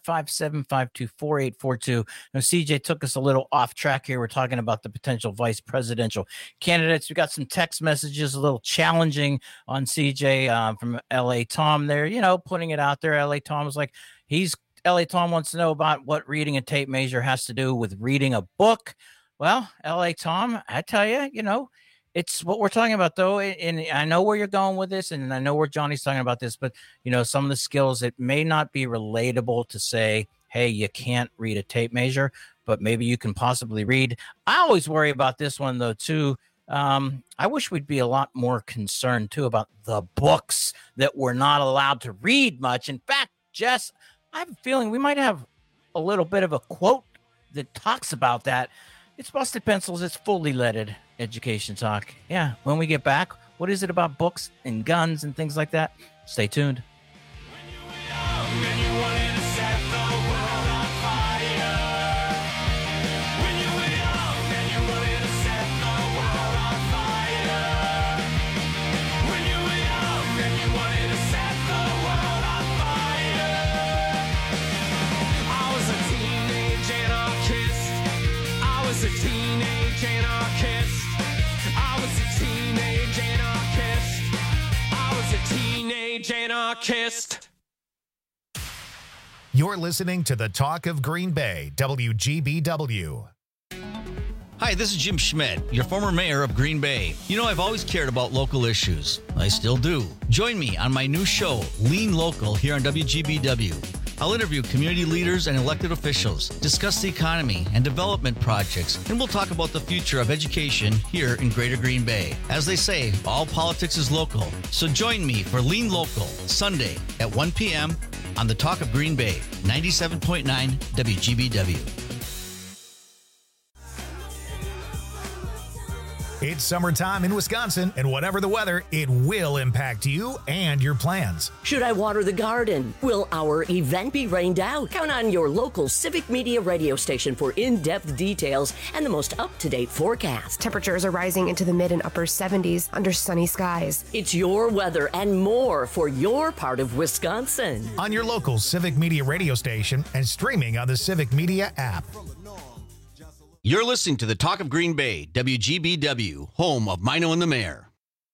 855-752-4842. Now, CJ took us a little off track here. We're talking about the potential vice presidential candidates. We got some text messages, a little challenging on CJ from L.A. Tom there, putting it out there. L.A. Tom was like, L.A. Tom wants to know about what reading a tape measure has to do with reading a book. Well, L.A. Tom, I tell you, it's what we're talking about, though. And I know where you're going with this, and I know where Johnny's talking about this, but, some of the skills, it may not be relatable to say, hey, you can't read a tape measure, but maybe you can possibly read. I always worry about this one, though, too. I wish we'd be a lot more concerned, too, about the books that we're not allowed to read much. In fact, Jess, I have a feeling we might have a little bit of a quote that talks about that. It's Busted Pencils. It's fully leaded education talk. Yeah, when we get back, what is it about books and guns and things like that? Stay tuned. Anarchist. You're listening to the Talk of Green Bay, WGBW. Hi, this is Jim Schmidt, your former mayor of Green Bay. You know, I've always cared about local issues. I still do. Join me on my new show, Lean Local, here on WGBW. I'll interview community leaders and elected officials, discuss the economy and development projects, and we'll talk about the future of education here in Greater Green Bay. As they say, all politics is local. So join me for Lean Local, Sunday at 1 p.m. on the Talk of Green Bay, 97.9 WGBW. It's summertime in Wisconsin, and whatever the weather, it will impact you and your plans. Should I water the garden? Will our event be rained out? Count on your local Civic Media radio station for in-depth details and the most up-to-date forecast. Temperatures are rising into the mid and upper 70s under sunny skies. It's your weather and more for your part of Wisconsin. On your local Civic Media radio station and streaming on the Civic Media app. You're listening to the Talk of Green Bay, WGBW, home of Mino and the Mayor.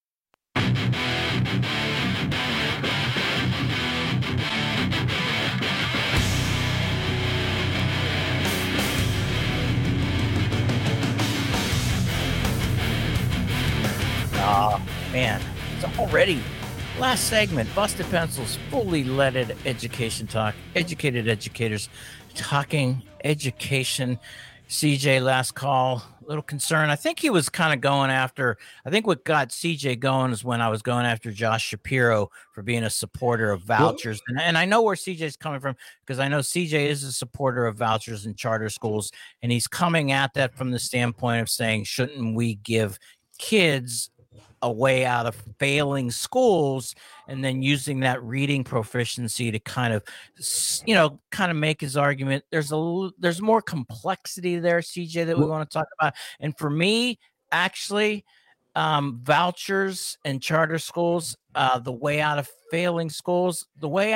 Man, it's already last segment. Busted Pencils, fully leaded education talk. Educated educators talking education. CJ, last call, a little concern. I think he was kind of going after, I think what got CJ going is when I was going after Josh Shapiro for being a supporter of vouchers. And I know where CJ's coming from because I know CJ is a supporter of vouchers in charter schools. And he's coming at that from the standpoint of saying, shouldn't we give kids a way out of failing schools, and then using that reading proficiency to kind of make his argument. There's more complexity there, CJ, that we want to talk about. And for me, actually, vouchers and charter schools, the way out of failing schools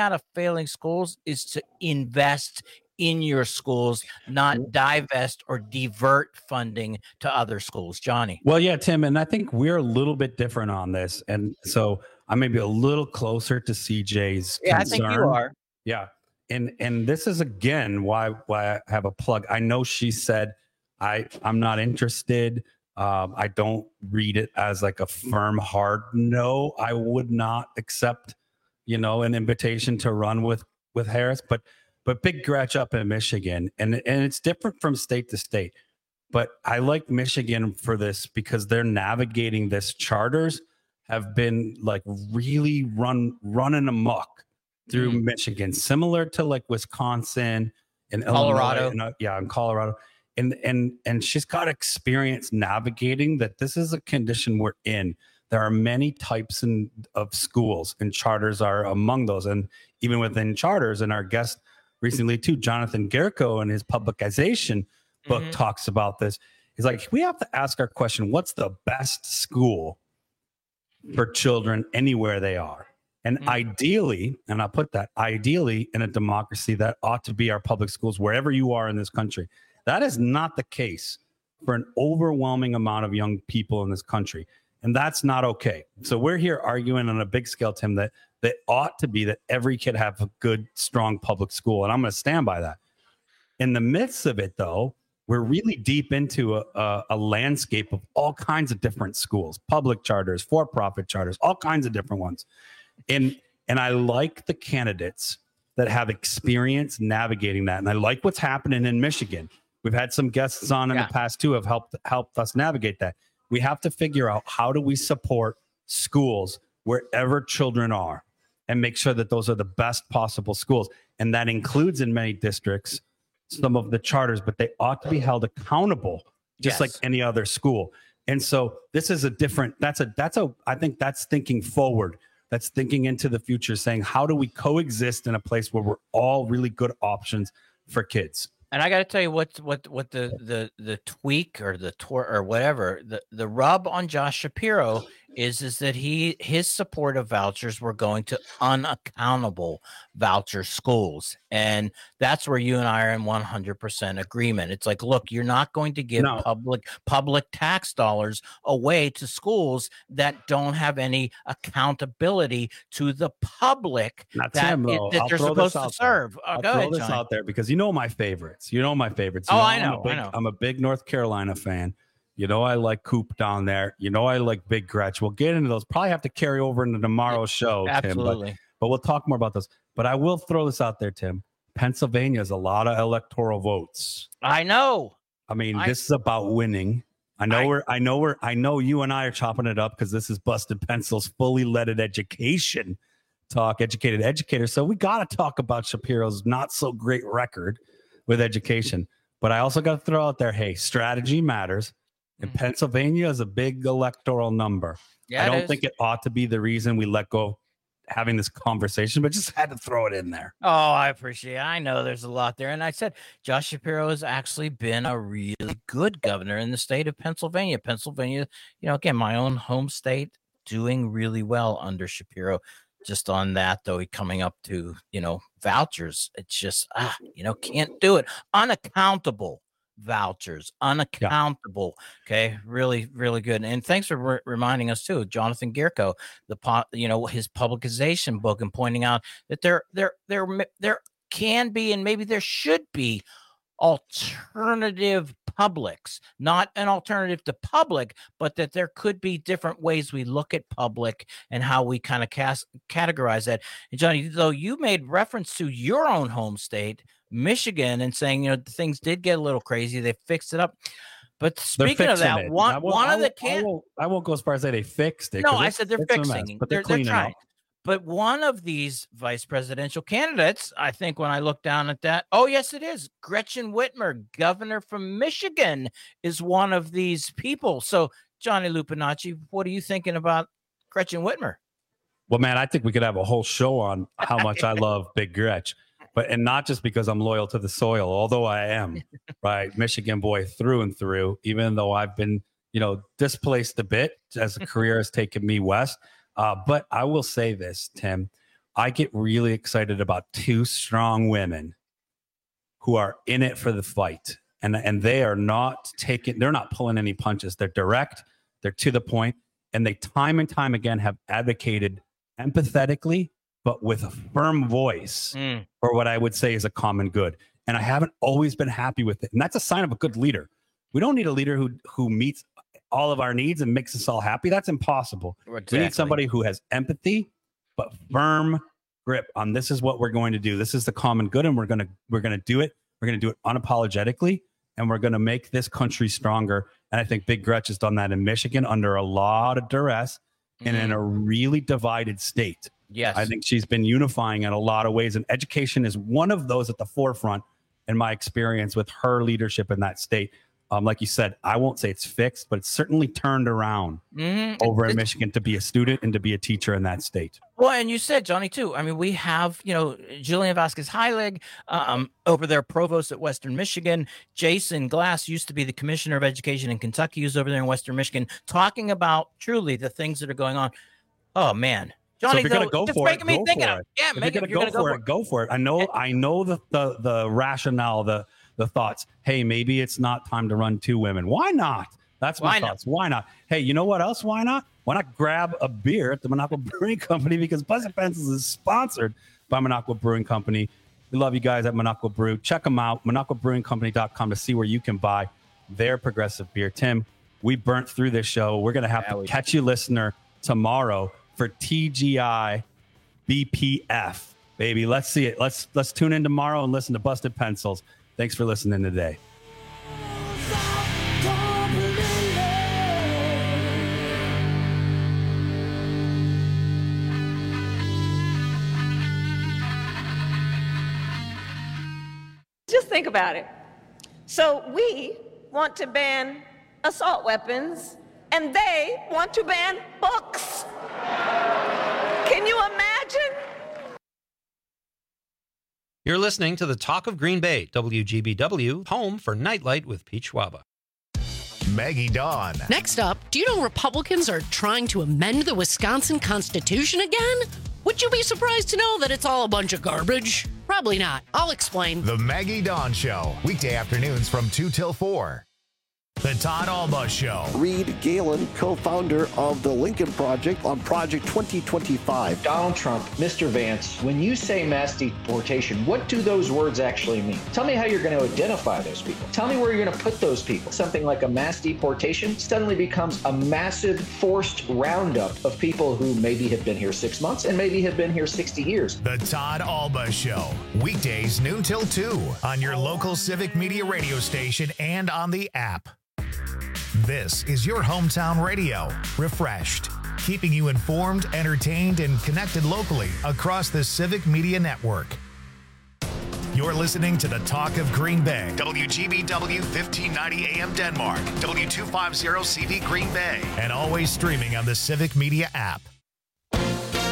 is to invest in your schools, not divest or divert funding to other schools. Johnny. Well, yeah, Tim, and I think we're a little bit different on this. And so I may be a little closer to CJ's concern. I think you are. Yeah. And this is, again, why I have a plug. I know she said, I'm not interested. I don't read it as like a firm, hard no. I would not accept, an invitation to run with Harris. But big scratch up in Michigan, and it's different from state to state. But I like Michigan for this because they're navigating this. Charters have been like really running amok through Michigan, similar to like Wisconsin and Colorado. Illinois, and Colorado. And she's got experience navigating that. This is a condition we're in. There are many types of schools, and charters are among those. And even within charters, and our guest recently too, Jonathan Gerko, in his publicization book talks about this. He's like, we have to ask our question, what's the best school for children anywhere they are? And ideally, and I'll put that, ideally in a democracy, that ought to be our public schools wherever you are in this country. That is not the case for an overwhelming amount of young people in this country. And that's not okay. So we're here arguing on a big scale, Tim, that ought to be that every kid have a good, strong public school. And I'm going to stand by that. In the midst of it, though, we're really deep into a landscape of all kinds of different schools, public charters, for-profit charters, all kinds of different ones. And I like the candidates that have experience navigating that. And I like what's happening in Michigan. We've had some guests on in the past, too, have helped us navigate that. We have to figure out, how do we support schools wherever children are and make sure that those are the best possible schools. And that includes, in many districts, some of the charters, but they ought to be held accountable just like any other school. And so this is a different, I think that's thinking forward. That's thinking into the future, saying, how do we coexist in a place where we're all really good options for kids? And I got to tell you what the tweak or the tour or whatever, the rub on Josh Shapiro is that his support of vouchers were going to unaccountable voucher schools. And that's where you and I are in 100% agreement. It's like, look, you're not going to give public tax dollars away to schools that don't have any accountability to the public that they're supposed to serve. I'll throw this out there because you know my favorites. You know my favorites. Oh, I know. I'm a big North Carolina fan. You know, I like Coop down there. You know, I like Big Gretch. We'll get into those. Probably have to carry over into tomorrow's show, Absolutely. Tim. But we'll talk more about those. But I will throw this out there, Tim. Pennsylvania has a lot of electoral votes. I know. I mean, this is about winning. I know you and I are chopping it up because this is Busted Pencil's fully leaded education talk, educated educator. So we got to talk about Shapiro's not so great record with education. But I also got to throw out there, hey, strategy matters. And Pennsylvania is a big electoral number. Yeah, I don't think it ought to be the reason we let go of having this conversation, but just had to throw it in there. Oh, I appreciate it. I know there's a lot there. And I said, Josh Shapiro has actually been a really good governor in the state of Pennsylvania. Pennsylvania, again, my own home state, doing really well under Shapiro. Just on that, though, coming up to, vouchers, it's just, can't do it. Unaccountable vouchers, unaccountable. Okay, really, really good. And thanks for reminding us too, Jonathan Gierko, his publication book, and pointing out that there can be and maybe there should be alternative publics, not an alternative to public, but that there could be different ways we look at public and how we kind of categorize that. And Johnny, though, you made reference to your own home state, Michigan, and saying, things did get a little crazy. They fixed it up. But speaking of that, I won't go as far as say they fixed it. No, I said they're fixing. Mess, but they're trying. up. But one of these vice presidential candidates, I think when I look down at that, oh, yes, it is. Gretchen Whitmer, governor from Michigan, is one of these people. So, Johnny Lupinacci, what are you thinking about Gretchen Whitmer? Well, man, I think we could have a whole show on how much I love Big Gretch. And not just because I'm loyal to the soil, although I am, right? Michigan boy through and through, even though I've been, displaced a bit as a career has taken me west. But I will say this, Tim, I get really excited about two strong women who are in it for the fight. And they are they're not pulling any punches. They're direct, they're to the point, and they time and time again have advocated empathetically, but with a firm voice for what I would say is a common good. And I haven't always been happy with it. And that's a sign of a good leader. We don't need a leader who meets all of our needs and makes us all happy. That's impossible. Exactly. We need somebody who has empathy, but firm grip on this is what we're going to do. This is the common good, and we're going to do it. We're going to do it unapologetically, and we're going to make this country stronger. And I think Big Gretch has done that in Michigan under a lot of duress and in a really divided state. Yes. I think she's been unifying in a lot of ways, and education is one of those at the forefront in my experience with her leadership in that state. Like you said, I won't say it's fixed, but it's certainly turned around over in Michigan to be a student and to be a teacher in that state. Well, and you said, Johnny, too. I mean, we have, Julian Vasquez-Heilig over there, provost at Western Michigan. Jason Glass used to be the commissioner of education in Kentucky, who's over there in Western Michigan, talking about truly the things that are going on. Oh, man. Johnny, so if you're going to go for it, go for it. Yeah, if you're going to go for it, go for it. I know the rationale, the thoughts. Hey, maybe it's not time to run two women. Why not? That's my thoughts. Why not? Hey, you know what else? Why not? Why not grab a beer at the Minocqua Brewing Company? Because Busted Pencils is sponsored by Minocqua Brewing Company. We love you guys at Minocqua Brew. Check them out, MinocquaBrewingCompany.com, to see where you can buy their progressive beer. Tim, we burnt through this show. We're going to have to catch you, listener, tomorrow for TGI BPF. Baby, let's see it. Let's tune in tomorrow and listen to Busted Pencils. Thanks for listening today. Just think about it. So we want to ban assault weapons, and they want to ban books. Can you imagine? You're listening to the Talk of Green Bay, WGBW, home for Nightlight with Pete Schwaba. Maggie Dawn. Next up, do you know Republicans are trying to amend the Wisconsin Constitution again? Would you be surprised to know that it's all a bunch of garbage? Probably not. I'll explain. The Maggie Dawn Show, weekday afternoons from 2 till 4. The Todd Alba Show. Reed Galen, co-founder of the Lincoln Project on Project 2025. Donald Trump, Mr. Vance, when you say mass deportation, what do those words actually mean? Tell me how you're going to identify those people. Tell me where you're going to put those people. Something like a mass deportation suddenly becomes a massive forced roundup of people who maybe have been here 6 months and maybe have been here 60 years. The Todd Alba Show, weekdays noon till 2 on your local Civic Media radio station and on the app. This is your hometown radio, refreshed, keeping you informed, entertained, and connected locally across the Civic Media Network. You're listening to the Talk of Green Bay, WGBW 1590 AM Denmark, W250 CV Green Bay, and always streaming on the Civic Media app.